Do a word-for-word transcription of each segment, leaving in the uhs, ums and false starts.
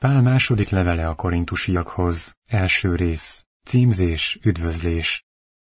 Pál második levele a korintusiakhoz, első rész, címzés, üdvözlés.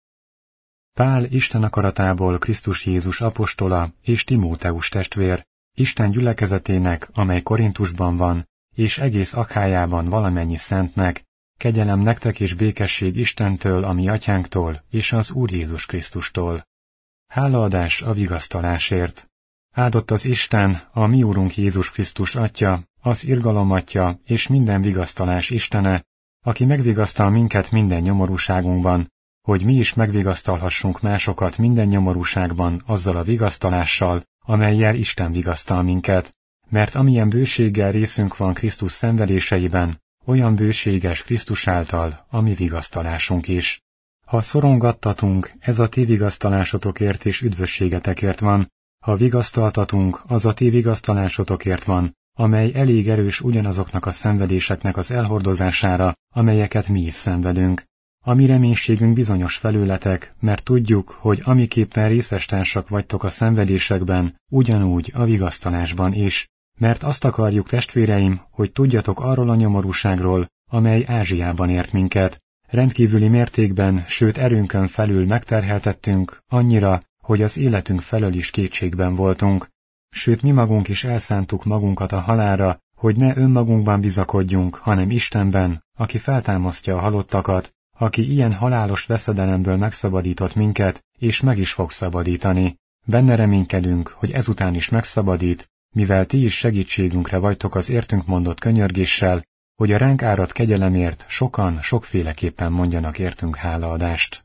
Pál Isten akaratából Krisztus Jézus apostola és Timóteus testvér, Isten gyülekezetének, amely Korintusban van, és egész Akhájában valamennyi szentnek, kegyelem nektek és békesség Istentől, a mi atyánktól, és az Úr Jézus Krisztustól. Hálaadás a vigasztalásért. Áldott az Isten, a mi Úrunk Jézus Krisztus Atya, az irgalom Atya és minden vigasztalás Istene, aki megvigasztal minket minden nyomorúságunkban, hogy mi is megvigasztalhassunk másokat minden nyomorúságban azzal a vigasztalással, amellyel Isten vigasztal minket, mert amilyen bőséggel részünk van Krisztus szenvedéseiben, olyan bőséges Krisztus által a mi vigasztalásunk is. Ha szorongattatunk, ez a ti vigasztalásotokért és üdvösségetekért van, ha vigasztaltatunk, az a ti vigasztalásotokért van, amely elég erős ugyanazoknak a szenvedéseknek az elhordozására, amelyeket mi is szenvedünk. A mi reménységünk bizonyos felületek, mert tudjuk, hogy amiképpen részestársak vagytok a szenvedésekben, ugyanúgy a vigasztalásban is, mert azt akarjuk, testvéreim, hogy tudjatok arról a nyomorúságról, amely Ázsiában ért minket. Rendkívüli mértékben, sőt erőnkön felül megterheltettünk, annyira, hogy az életünk felől is kétségben voltunk. Sőt mi magunk is elszántuk magunkat a halálra, hogy ne önmagunkban bizakodjunk, hanem Istenben, aki feltámasztja a halottakat, aki ilyen halálos veszedelemből megszabadított minket, és meg is fog szabadítani. Benne reménykedünk, hogy ezután is megszabadít, mivel ti is segítségünkre vagytok az értünk mondott könyörgéssel, hogy a ránk áradt kegyelemért sokan sokféleképpen mondjanak értünk hálaadást.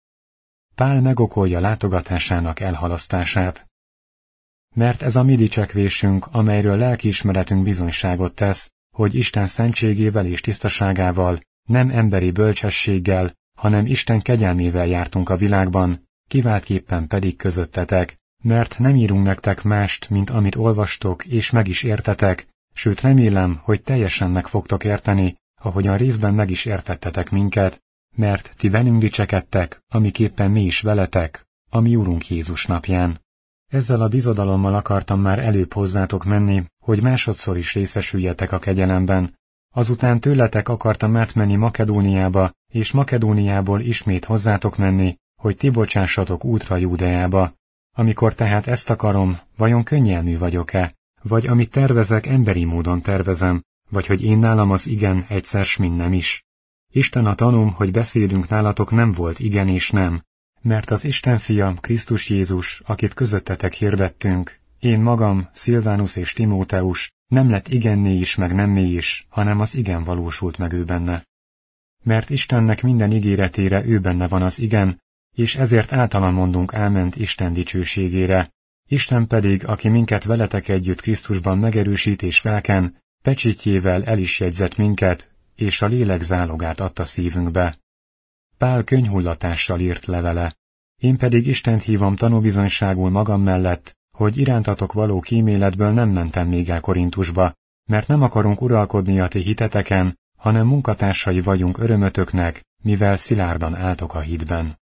Pál megokolja látogatásának elhalasztását. Mert ez a mi dicsekvésünk, amelyről lelkiismeretünk bizonyságot tesz, hogy Isten szentségével és tisztaságával, nem emberi bölcsességgel, hanem Isten kegyelmével jártunk a világban, kiváltképpen pedig közöttetek, mert nem írunk nektek mást, mint amit olvastok és meg is értetek, sőt remélem, hogy teljesen meg fogtok érteni, ahogyan részben meg is értettetek minket, mert ti velünk dicsekedtek, amiképpen mi is veletek, a mi Úrunk Jézus napján. Ezzel a bizodalommal akartam már előbb hozzátok menni, hogy másodszor is részesüljetek a kegyelemben. Azután tőletek akartam átmenni Makedóniába, és Makedóniából ismét hozzátok menni, hogy ti bocsássatok útra Júdeába. Amikor tehát ezt akarom, vajon könnyelmű vagyok-e? Vagy amit tervezek, emberi módon tervezem, vagy hogy én nálam az igen egyszer s mind nem is. Isten a tanúm, hogy beszédünk nálatok nem volt igen és nem, mert az Isten fia, Krisztus Jézus, akit közöttetek hirdettünk, én magam, Szilvánus és Timóteus, nem lett igenné is meg nemmé is, hanem az igen valósult meg ő benne. Mert Istennek minden ígéretére ő benne van az igen, és ezért általan mondunk áment Isten dicsőségére. Isten pedig, aki minket veletek együtt Krisztusban megerősít és felken, pecsitjével el is jegyzett minket, és a lélek zálogát adta szívünkbe. Pál könyhullatással írt levele. Én pedig Istent hívom tanúbizonyságul magam mellett, hogy irántatok való kíméletből nem mentem még el Korintusba, mert nem akarunk uralkodni a ti hiteteken, hanem munkatársai vagyunk örömötöknek, mivel szilárdan álltok a hitben.